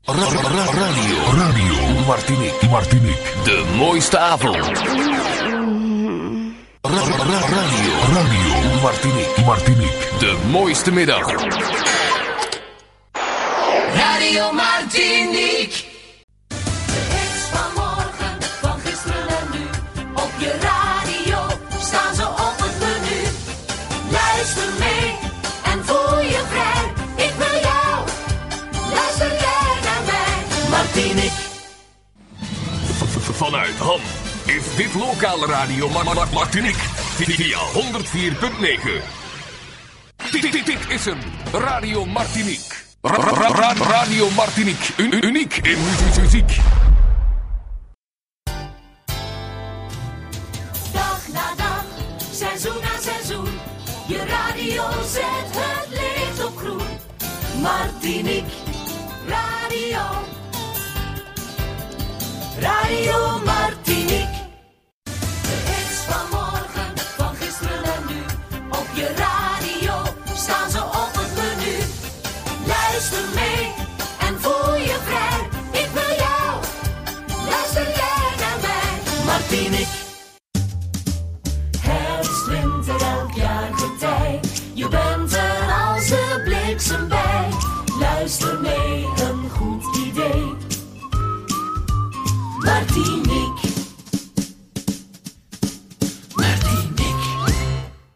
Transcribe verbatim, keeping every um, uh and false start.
Radio, Radio Martinique, Martinique. De mooiste avond. Radio, Radio Martinique, Martinique. De mooiste middag. Radio Martinique. De hits van morgen, van gisteren en nu. Op je radio staan ze op het menu. Luister mee en voel je vrij. Ik wil jou. Luister jij naar mij. Martinique. Vanuit Ham is dit lokale radio Martinique via honderd vier komma negen. Dit is een Radio Martinique. Radio Martinique, uniek in muziek. Dag na dag, seizoen na seizoen. Je radio zet het licht op groen. Martinique, radio. Radio Martinique. De hits van morgen, van gisteren en nu. Op je radio staan ze op het menu. Luister mee en voel je vrij. Ik wil jou. Luister jij naar mij. Martinique. Herfst, winter, elk jaar getij. Je bent er als de bliksem bij. Luister mee, een goed idee. Martinique.